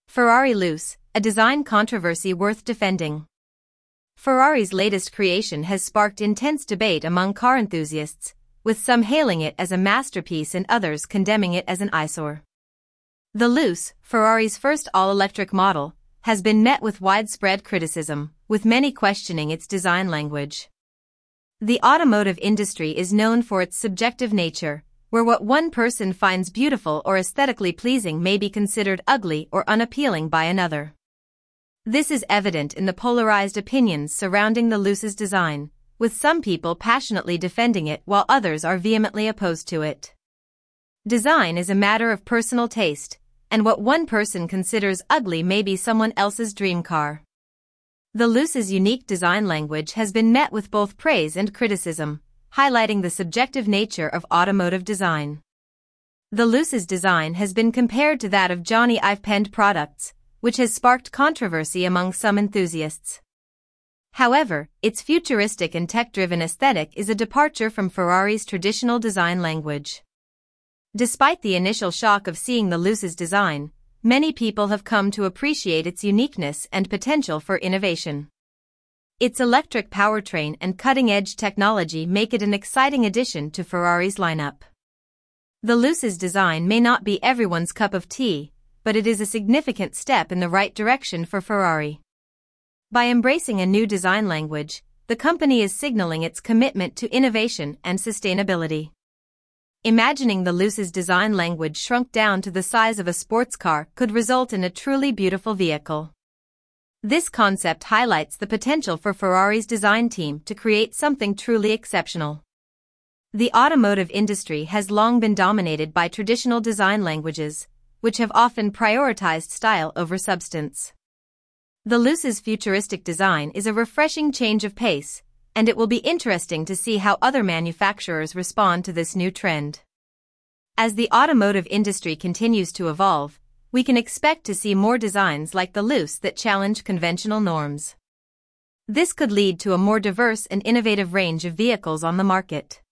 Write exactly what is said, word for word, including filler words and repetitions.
Ferrari Luce, a design controversy worth defending. Ferrari's latest creation has sparked intense debate among car enthusiasts, with some hailing it as a masterpiece and others condemning it as an eyesore. The Luce, Ferrari's first all-electric model, has been met with widespread criticism, with many questioning its design language. The automotive industry is known for its subjective nature, where what one person finds beautiful or aesthetically pleasing may be considered ugly or unappealing by another. This is evident in the polarized opinions surrounding the Luce's design, with some people passionately defending it while others are vehemently opposed to it. Design is a matter of personal taste, and what one person considers ugly may be someone else's dream car. The Luce's unique design language has been met with both praise and criticism, highlighting the subjective nature of automotive design. The Luce's design has been compared to that of Johnny Ive penned products, which has sparked controversy among some enthusiasts. However, its futuristic and tech-driven aesthetic is a departure from Ferrari's traditional design language. Despite the initial shock of seeing the Luce's design, many people have come to appreciate its uniqueness and potential for innovation. Its electric powertrain and cutting-edge technology make it an exciting addition to Ferrari's lineup. The Luce's design may not be everyone's cup of tea, but it is a significant step in the right direction for Ferrari. By embracing a new design language, the company is signaling its commitment to innovation and sustainability. Imagining the Luce's design language shrunk down to the size of a sports car could result in a truly beautiful vehicle. This concept highlights the potential for Ferrari's design team to create something truly exceptional. The automotive industry has long been dominated by traditional design languages, which have often prioritized style over substance. The Luce's futuristic design is a refreshing change of pace, and it will be interesting to see how other manufacturers respond to this new trend. As the automotive industry continues to evolve, we can expect to see more designs like the Luce that challenge conventional norms. This could lead to a more diverse and innovative range of vehicles on the market.